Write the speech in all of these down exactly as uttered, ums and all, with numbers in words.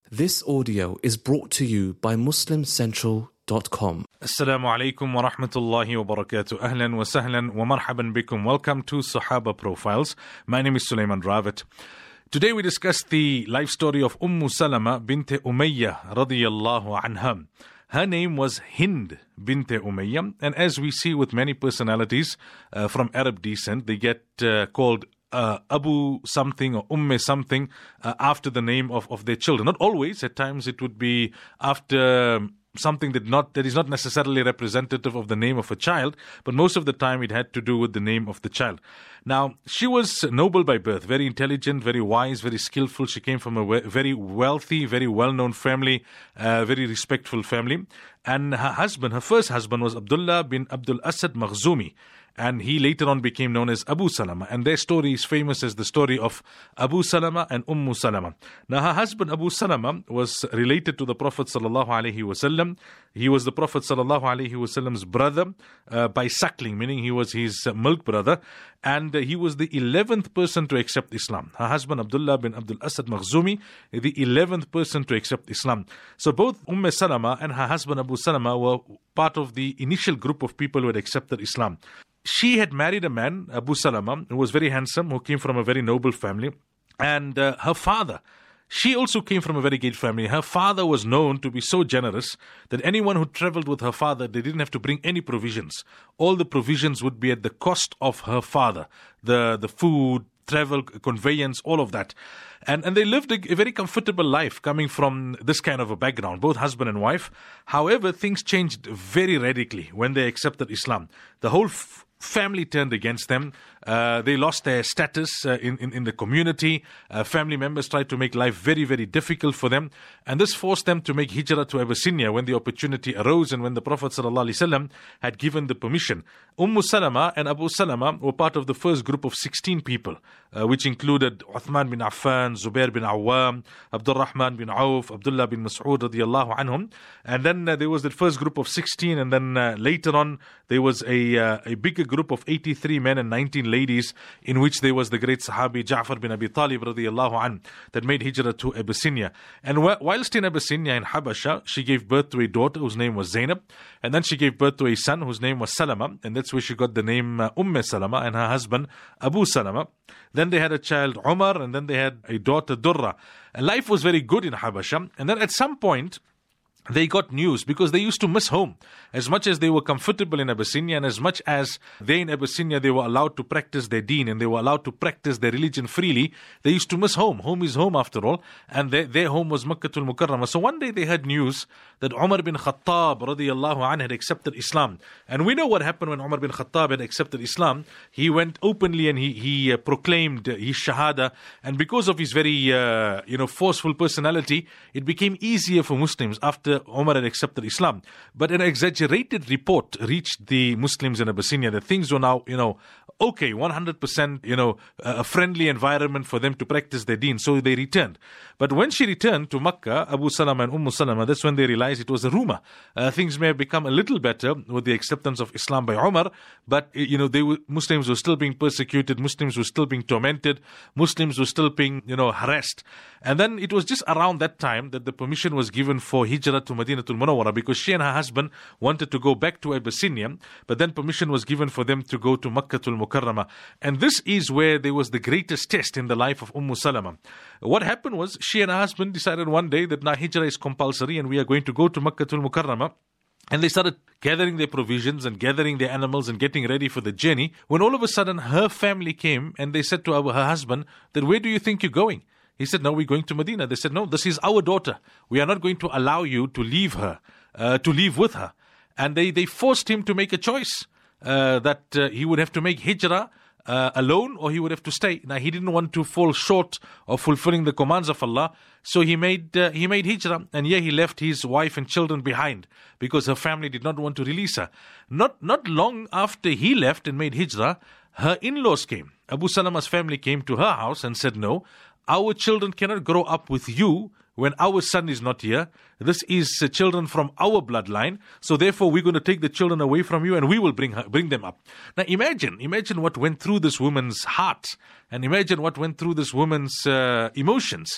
This audio is brought to you by muslim central dot com. Assalamu alaikum wa rahmatullahi wa barakatuh. Ahlan wa sahlan wa marhaban bikum. Welcome to Sahaba Profiles. My name is Sulaiman Ravit. Today we discuss the life story of Umm Salama bint Umayyah radiyallahu anha. Her name was Hind bint Umayyah, and as we see with many personalities uh, from Arab descent, they get uh, called Uh, Abu something or Umme something uh, after the name of, of their children. Not always. At times it would be after something that not that is not necessarily representative of the name of a child, but most of the time it had to do with the name of the child. Now, she was noble by birth, very intelligent, very wise, very skillful. She came from a we- very wealthy, very well-known family, uh, very respectful family. And her husband, her first husband was Abdullah bin Abdul Asad Makhzumi. And he later on became known as Abu Salama. And their story is famous as the story of Abu Salama and Umm Salama. Now, her husband Abu Salama was related to the Prophet sallallahu alaihi wasallam. He was the Prophet sallallahu alaihi wasallam's brother uh, by suckling, meaning he was his uh, milk brother. And uh, he was the eleventh person to accept Islam. Her husband Abdullah bin Abdul Asad Makhzumi, the eleventh person to accept Islam. So both Umm Salama and her husband Abu Salama were part of the initial group of people who had accepted Islam. She had married a man, Abu Salama, who was very handsome, who came from a very noble family. And uh, her father, she also came from a very great family. Her father was known to be so generous that anyone who traveled with her father, they didn't have to bring any provisions. All the provisions would be at the cost of her father. The, the food, travel, conveyance, all of that. And and they lived a, a very comfortable life coming from this kind of a background, both husband and wife. However, things changed very radically when they accepted Islam. The whole f- family turned against them. Uh, they lost their status uh, in, in, in the community. Uh, family members tried to make life very, very difficult for them. And this forced them to make hijrah to Abyssinia when the opportunity arose and when the Prophet ﷺ had given the permission. Umm Salama and Abu Salama were part of the first group of sixteen people, uh, which included Uthman bin Affan, Zubair bin Awam, Abdul Rahman bin Auf, Abdullah bin Mas'ud radiyallahu anhum. And then uh, there was the first group of sixteen, and then uh, later on there was a, uh, a bigger group of eighty-three men and nineteen ladies, in which there was the great Sahabi Ja'far bin Abi Talib radiyallahu an, that made hijrah to Abyssinia. And wh- whilst in Abyssinia in Habasha, she gave birth to a daughter whose name was Zainab, and then she gave birth to a son whose name was Salama, and that's where she got the name uh, Umm Salama, and her husband Abu Salama. Then they had a child Umar, and then they had a daughter Durra. And life was very good in Habasha. And then at some point they got news, because they used to miss home. As much as they were comfortable in Abyssinia, and as much as they in Abyssinia, they were allowed to practice their deen and they were allowed to practice their religion freely, they used to miss home. Home is home after all. And their, their home was Makkatul Mukarramah. So one day they heard news that Umar bin Khattab radiyallahu anhu had accepted Islam. And we know what happened when Umar bin Khattab had accepted Islam. He went openly and he, he uh, proclaimed his shahada. And because of his very uh, you know forceful personality, it became easier for Muslims after Umar had accepted Islam. But an exaggerated report reached the Muslims in Abyssinia that things were now, you know, okay, one hundred percent, you know, a friendly environment for them to practice their deen. So they returned. But when she returned to Makkah, Abu Salama and Umm Salama, that's when they realized it was a rumor. Uh, things may have become a little better with the acceptance of Islam by Umar, but, you know, they were, Muslims were still being persecuted, Muslims were still being tormented, Muslims were still being, you know, harassed. And then it was just around that time that the permission was given for hijrah to Madinatul Munawwara, because she and her husband wanted to go back to Abyssinia, but then permission was given for them to go to Makkatul Mukarramah. And this is where there was the greatest test in the life of Umm Salama. What happened was, she and her husband decided one day that now hijrah is compulsory and we are going to go to Makkatul Mukarramah. And they started gathering their provisions and gathering their animals and getting ready for the journey, when all of a sudden her family came and they said to our, her husband that, where do you think you're going? He said, no, we're going to Medina. They said, no, this is our daughter. We are not going to allow you to leave her, uh, to leave with her. And they, they forced him to make a choice uh, that uh, he would have to make hijrah uh, alone, or he would have to stay. Now, he didn't want to fall short of fulfilling the commands of Allah, so he made uh, he made hijrah, and yeah, he left his wife and children behind because her family did not want to release her. Not not long after he left and made hijrah, her in-laws came. Abu Salama's family came to her house and said, no, our children cannot grow up with you when our son is not here. This is uh, children from our bloodline. So therefore, we're going to take the children away from you and we will bring her, bring them up. Now imagine, imagine what went through this woman's heart, and imagine what went through this woman's uh, emotions.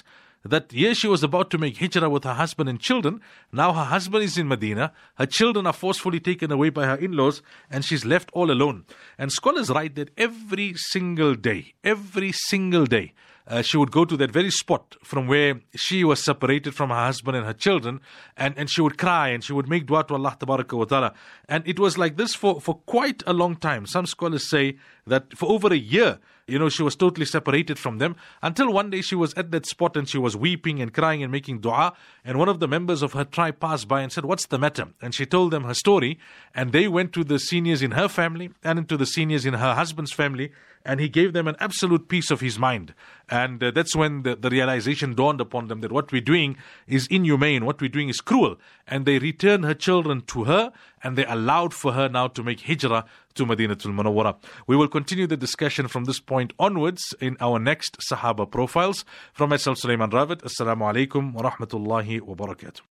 that here she was about to make hijrah with her husband and children. Now her husband is in Medina, her children are forcefully taken away by her in-laws, and she's left all alone. And scholars write that every single day, every single day, Uh, she would go to that very spot from where she was separated from her husband and her children, and, and she would cry and she would make dua to Allah Tabaraka wa Ta'ala. And it was like this for, for quite a long time. Some scholars say that for over a year, you know, she was totally separated from them, until one day she was at that spot and she was weeping and crying and making dua, and one of the members of her tribe passed by and said, "What's the matter?" And she told them her story, and they went to the seniors in her family and into the seniors in her husband's family, and he gave them an absolute peace of his mind. And uh, that's when the, the realization dawned upon them that what we're doing is inhumane, what we're doing is cruel. And they returned her children to her, and they allowed for her now to make hijrah to Madinatul Munawwara. We will continue the discussion from this point onwards in our next Sahaba profiles. From myself, Sulaiman Ravit, Assalamu alaikum wa rahmatullahi wa barakatuh.